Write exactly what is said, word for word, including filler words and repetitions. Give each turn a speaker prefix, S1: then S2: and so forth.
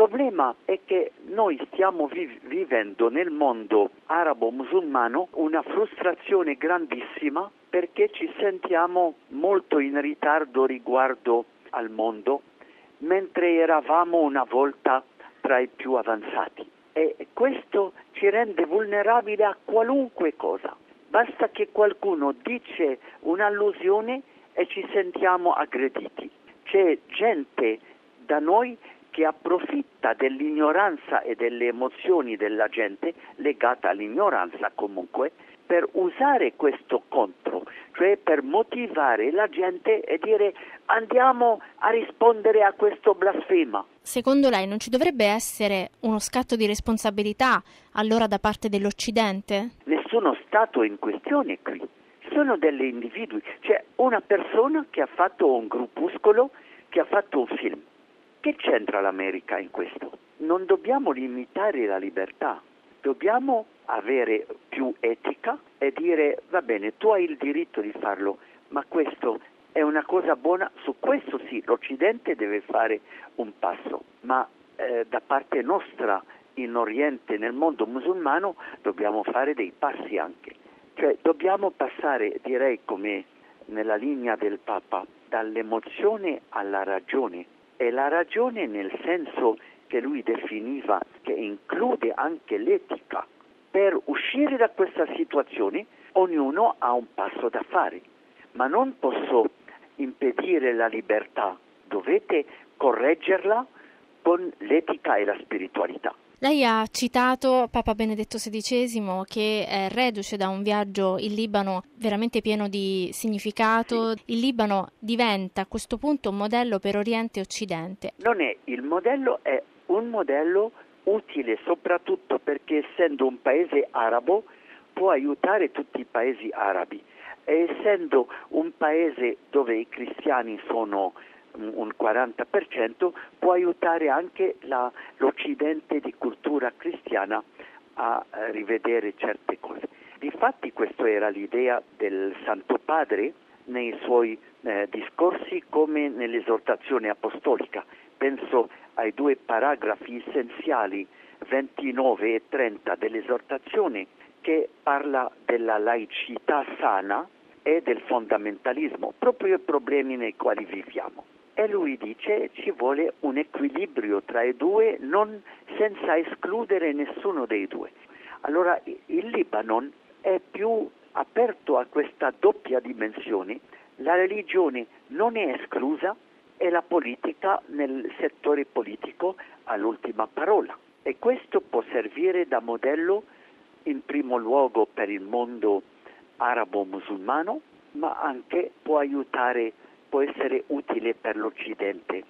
S1: problema è che noi stiamo vi- vivendo nel mondo arabo-musulmano una frustrazione grandissima perché ci sentiamo molto in ritardo riguardo al mondo, mentre eravamo una volta tra i più avanzati. E questo ci rende vulnerabili a qualunque cosa. Basta che qualcuno dice un'allusione e ci sentiamo aggrediti. C'è gente da noi che approfitta dell'ignoranza e delle emozioni della gente, legata all'ignoranza comunque, per usare questo contro, cioè per motivare la gente e dire andiamo a rispondere a questo blasfema.
S2: Secondo lei non ci dovrebbe essere uno scatto di responsabilità allora da parte dell'Occidente?
S1: Nessuno Stato è in questione qui, sono degli individui, c'è una persona che ha fatto un gruppuscolo, che ha fatto un film. Che c'entra l'America in questo? Non dobbiamo limitare la libertà, dobbiamo avere più etica e dire va bene, tu hai il diritto di farlo, ma questo è una cosa buona, su questo sì, l'Occidente deve fare un passo, ma eh, da parte nostra in Oriente, nel mondo musulmano, dobbiamo fare dei passi anche. Cioè dobbiamo passare, direi come nella linea del Papa, dall'emozione alla ragione. E la ragione nel senso che lui definiva, che include anche l'etica. Per uscire da questa situazione ognuno ha un passo da fare, ma non posso impedire la libertà, dovete correggerla con l'etica e la spiritualità.
S2: Lei ha citato Papa Benedetto sedicesimo che è reduce da un viaggio in Libano veramente pieno di significato.
S1: Sì.
S2: Il Libano diventa a questo punto un modello per Oriente e Occidente.
S1: Non è il modello, è un modello utile soprattutto perché essendo un paese arabo può aiutare tutti i paesi arabi e essendo un paese dove i cristiani sono un quaranta per cento può aiutare anche la, l'Occidente di cultura cristiana a, a rivedere certe cose. Difatti questa era l'idea del Santo Padre nei suoi eh, discorsi come nell'esortazione apostolica. Penso ai due paragrafi essenziali ventinove e trenta dell'esortazione che parla della laicità sana e del fondamentalismo, proprio i problemi nei quali viviamo. E lui dice ci vuole un equilibrio tra i due, non senza escludere nessuno dei due. Allora il Libano è più aperto a questa doppia dimensione, la religione non è esclusa e la politica nel settore politico ha l'ultima parola. E questo può servire da modello in primo luogo per il mondo arabo-musulmano, ma anche può aiutare può essere utile per l'Occidente